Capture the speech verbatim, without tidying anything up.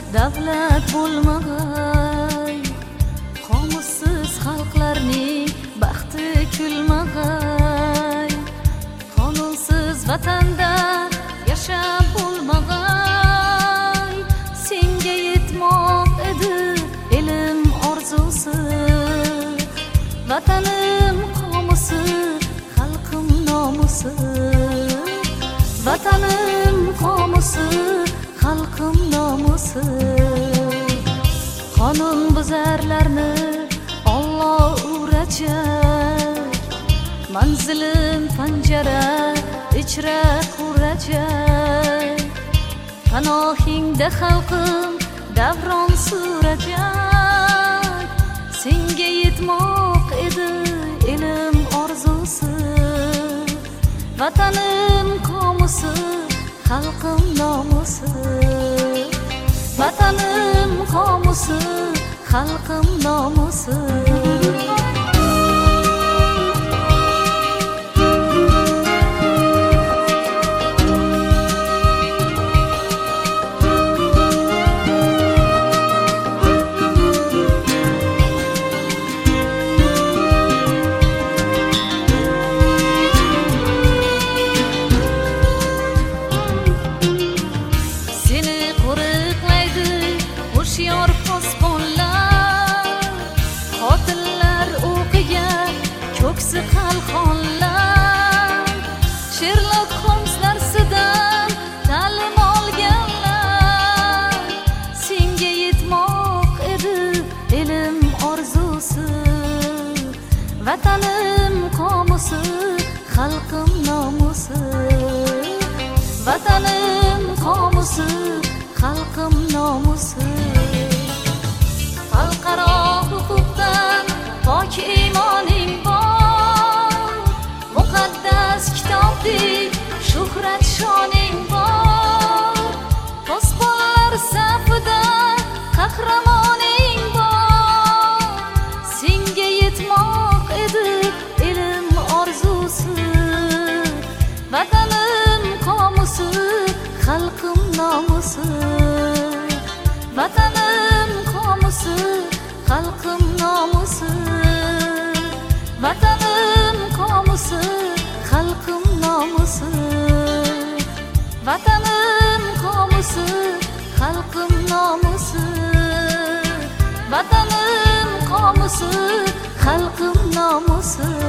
davlat bo'lmag'ay, qomussiz xalqlarning baxti kulmag'ay, qonunsiz vatanda yashab bo'lmag'ay. Senga yetmoq edi ilm orzusi, vatanim qomusi, xalqim nomusi. Vatanim qomusi, xalqim nomusi. Qonun buzarlarni Alloh urajak, manzilim panjara ichra qurajak. Panohingda xalqim davron surajak. Senga yetmoq edi ilm orzusi, vatanim qomusi, xalqim nomusi. Vatanim qomusi, xalqim nomusi. Hushyor posbonlar, qotillar o'qiga ko'ksi qalqonlar, Sherlok Holmes darsidan ta'lim olganlar. Senga yetmoq edi ilm orzusi, vatanim qomusi, xalqim nomusi. Vatanim qomusi, xalqim nomusi. Xalqaro huquqdan pok iymoning bor, muqaddas kitobdek shuhrat shoning bor. Posbonlar safida qahramoning bor. Senga yetmoq edi ilm orzusi, vatanim qomusi, xalqim nomusi. Vatanim qomusi, xalqim nomusi. Vatanim qomusi, xalqim nomusi. Vatanim qomusi, xalqim nomusi. Vatanim qomusi, xalqim nomusi.